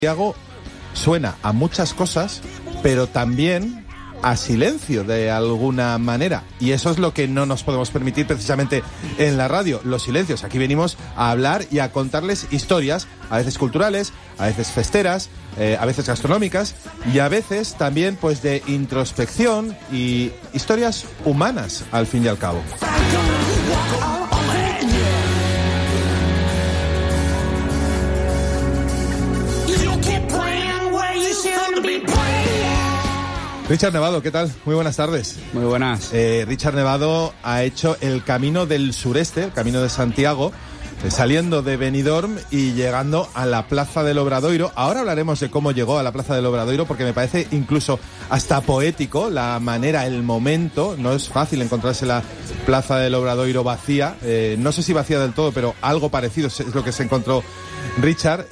Santiago suena a muchas cosas, pero también a silencio de alguna manera, y eso es lo que no nos podemos permitir precisamente en la radio, los silencios. Aquí venimos a hablar y a contarles historias, a veces culturales, a veces festeras, a veces gastronómicas y a veces también pues de introspección y historias humanas al fin y al cabo. Richard Nevado, ¿qué tal? Muy buenas tardes. Muy buenas. Richard Nevado ha hecho el Camino del Sureste, el Camino de Santiago, saliendo de Benidorm y llegando a la Plaza del Obradoiro. Ahora hablaremos de cómo llegó a la Plaza del Obradoiro, porque me parece incluso hasta poético la manera, el momento. No es fácil encontrarse la Plaza del Obradoiro vacía. No sé si vacía del todo, pero algo parecido es lo que se encontró Richard.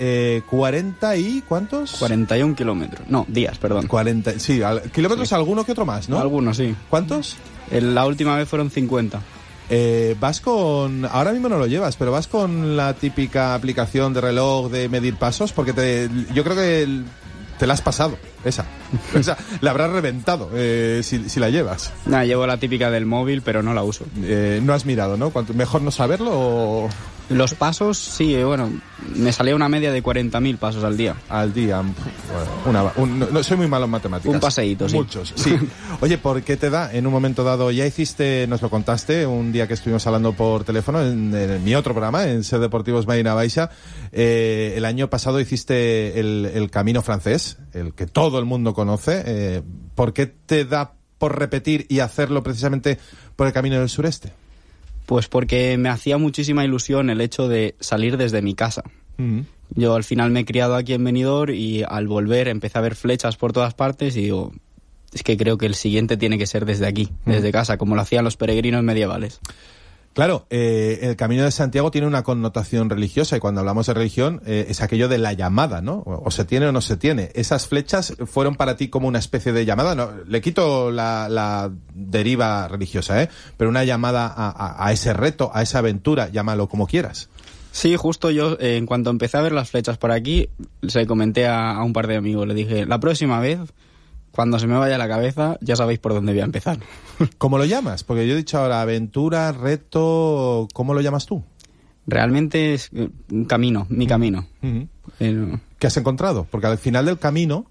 40 y... ¿cuántos? 41 kilómetros. No, días, perdón. 40, sí, kilómetros, sí. Alguno que otro más, ¿no? Algunos, sí. ¿Cuántos? La última vez fueron 50. Vas con... Ahora mismo no lo llevas, pero vas con la típica aplicación de reloj de medir pasos, porque yo creo que te la has pasado, esa la habrás reventado si la llevas. Nah, llevo la típica del móvil, pero no la uso. No has mirado, ¿no? ¿Mejor no saberlo o...? Los pasos, sí, bueno, me salía una media de 40.000 pasos al día. Al día, bueno, no, soy muy malo en matemáticas. Un paseíto, sí. Muchos, sí. Oye, ¿por qué te da en un momento dado? Ya hiciste, nos lo contaste, un día que estuvimos hablando por teléfono en mi otro programa, en Ser Deportivos Marina Baixa. El año pasado hiciste el Camino francés, el que todo el mundo conoce. ¿Por qué te da por repetir y hacerlo precisamente por el Camino del Sureste? Pues porque me hacía muchísima ilusión el hecho de salir desde mi casa. Uh-huh. Yo al final me he criado aquí en Benidorm y al volver empecé a ver flechas por todas partes y digo, es que creo que el siguiente tiene que ser desde aquí, desde casa, como lo hacían los peregrinos medievales. Claro, el Camino de Santiago tiene una connotación religiosa y cuando hablamos de religión es aquello de la llamada, ¿no? O se tiene o no se tiene. ¿Esas flechas fueron para ti como una especie de llamada? No, le quito la deriva religiosa, pero una llamada a ese reto, a esa aventura, llámalo como quieras. Sí, justo yo, en cuanto empecé a ver las flechas por aquí, se comenté a un par de amigos, le dije, la próxima vez, cuando se me vaya la cabeza, ya sabéis por dónde voy a empezar. ¿Cómo lo llamas? Porque yo he dicho ahora aventura, reto, ¿cómo lo llamas tú? Realmente es un camino, mi camino. Uh-huh. ¿Qué has encontrado? Porque al final del camino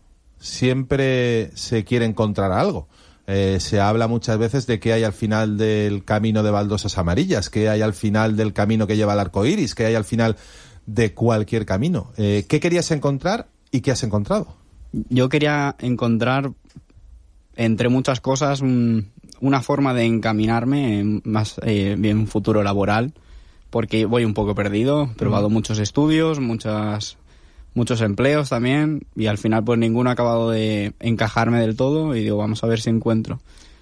siempre se quiere encontrar algo. Se habla muchas veces de qué hay al final del camino de baldosas amarillas, qué hay al final del camino que lleva al arco iris, qué hay al final de cualquier camino. ¿Qué querías encontrar y qué has encontrado? Yo quería encontrar, entre muchas cosas, una forma de encaminarme más bien un futuro laboral, porque voy un poco perdido, he probado muchos estudios, muchos empleos también, y al final pues ninguno ha acabado de encajarme del todo, y digo, vamos a ver si encuentro.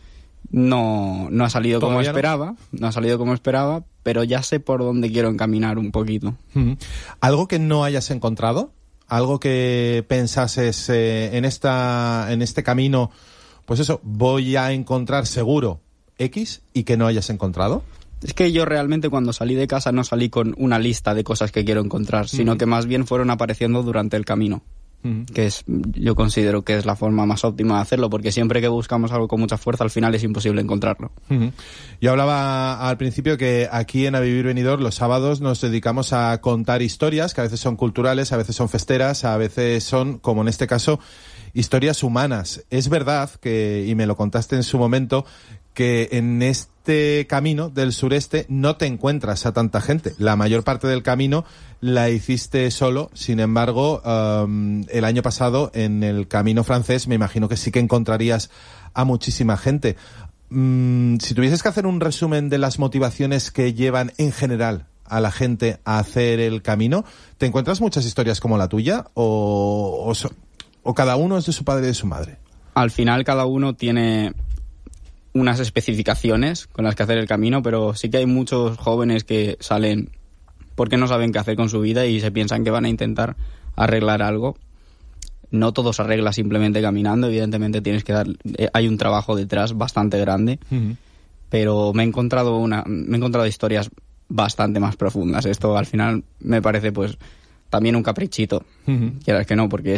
No ha salido como esperaba, no ha salido como esperaba, pero ya sé por dónde quiero encaminar un poquito. ¿Algo que no hayas encontrado? ¿Algo que pensases en este camino, pues eso, voy a encontrar seguro X y que no hayas encontrado? Es que yo realmente cuando salí de casa no salí con una lista de cosas que quiero encontrar, sino que más bien fueron apareciendo durante el camino, que yo considero que es la forma más óptima de hacerlo, porque siempre que buscamos algo con mucha fuerza, al final es imposible encontrarlo. Yo hablaba al principio que aquí en A Vivir Benidorm los sábados nos dedicamos a contar historias, que a veces son culturales, a veces son festeras, a veces son, como en este caso, historias humanas. Es verdad que, y me lo contaste en su momento, que en este camino del sureste no te encuentras a tanta gente. La mayor parte del camino la hiciste solo. Sin embargo, el año pasado en el camino francés me imagino que sí que encontrarías a muchísima gente. Si tuvieses que hacer un resumen de las motivaciones que llevan en general a la gente a hacer el camino, ¿te encuentras muchas historias como la tuya o cada uno es de su padre y de su madre? Al final cada uno tiene unas especificaciones con las que hacer el camino, pero sí que hay muchos jóvenes que salen porque no saben qué hacer con su vida y se piensan que van a intentar arreglar algo. No todo se arregla simplemente caminando, evidentemente hay un trabajo detrás bastante grande, pero me he encontrado historias bastante más profundas. Esto al final me parece pues también un caprichito, quieras que no, porque